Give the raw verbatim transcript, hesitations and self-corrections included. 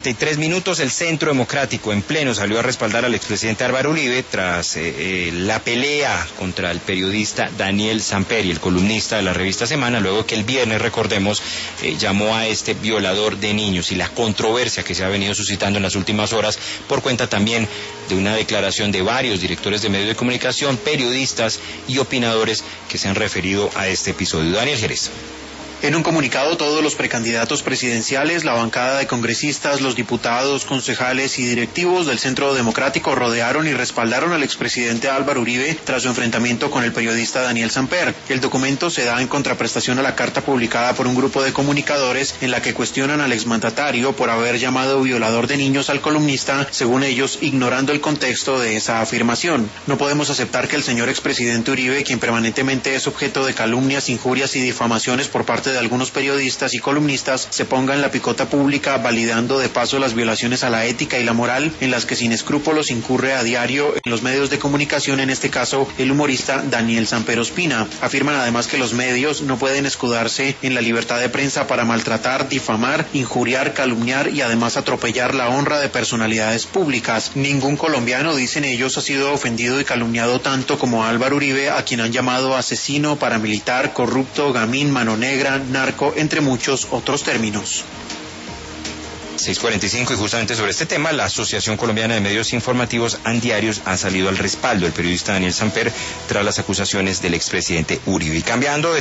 Tres minutos, el Centro Democrático en pleno salió a respaldar al expresidente Álvaro Uribe tras eh, eh, la pelea contra el periodista Daniel Samper y el columnista de la revista Semana, luego que el viernes, recordemos, eh, llamó a este violador de niños, y la controversia que se ha venido suscitando en las últimas horas por cuenta también de una declaración de varios directores de medios de comunicación, periodistas y opinadores que se han referido a este episodio. Daniel Jerez. En un comunicado, todos los precandidatos presidenciales, la bancada de congresistas, los diputados, concejales y directivos del Centro Democrático rodearon y respaldaron al expresidente Álvaro Uribe tras su enfrentamiento con el periodista Daniel Samper. El documento se da en contraprestación a la carta publicada por un grupo de comunicadores en la que cuestionan al exmandatario por haber llamado violador de niños al columnista, según ellos, ignorando el contexto de esa afirmación. No podemos aceptar que el señor expresidente Uribe, quien permanentemente es objeto de calumnias, injurias y difamaciones por parte de algunos periodistas y columnistas, se ponga en la picota pública, validando de paso las violaciones a la ética y la moral en las que sin escrúpulos incurre a diario en los medios de comunicación, en este caso el humorista Daniel Samper Ospina. Afirman además que los medios no pueden escudarse en la libertad de prensa para maltratar, difamar, injuriar, calumniar y además atropellar la honra de personalidades públicas. Ningún colombiano, dicen ellos, ha sido ofendido y calumniado tanto como Álvaro Uribe, a quien han llamado asesino, paramilitar, corrupto, gamín, mano negra, narco, entre muchos otros términos. seis cuarenta y cinco, y justamente sobre este tema, la Asociación Colombiana de Medios Informativos Andiarios ha salido al respaldo del periodista Daniel Samper tras las acusaciones del expresidente Uribe. Y cambiando de